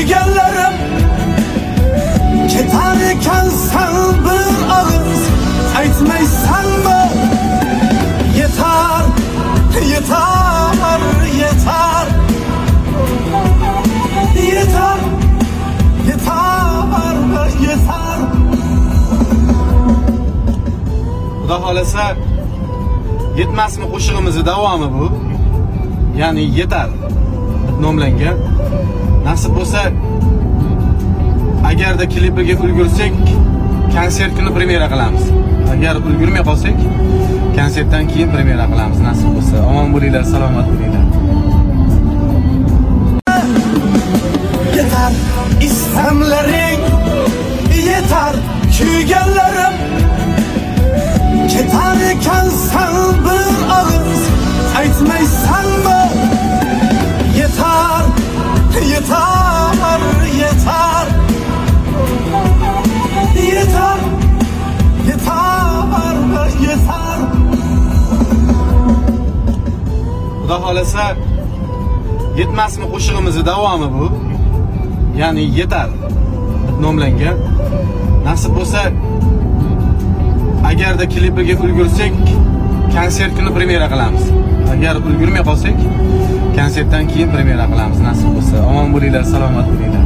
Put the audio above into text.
kuyganlarim ketar ekansan bir og'iz aytmaysanmi? Yetar, yetar, yetar, yetar, yetar, yetar. Xudo xolasa yetmasmi qo'shig'imizni davomi bu. Ya'ni yetar nomlangan. Nasib bo'lsa, agarda klipiga ulgursak, konsert kuni premyera qilamiz. Agar ulgurmay qolsak, konsertdan keyin premyera qilamiz nasib bo'lsa. Omon bo'linglar, salomat bo'linglar. Yetar istamlaring, yetar kuyganlarim ketar ekansan bir og'iz aytmaysanmi? Yetar, yetar, yetar, yetar, yetar, yetar. Xudo xolasa yetmasmi qo'shig'imizni davomi bu. Ya'ni yetar nomlangan. Nasib bo'lsa, agarda klipiga ulgursak, konsert kuni premyera qilamiz. Agar ulgurmay qolsak, konsertdan keyin premyera qilamiz nasib bo'lsa. Omon bo'linglar, salomat bo'linglar.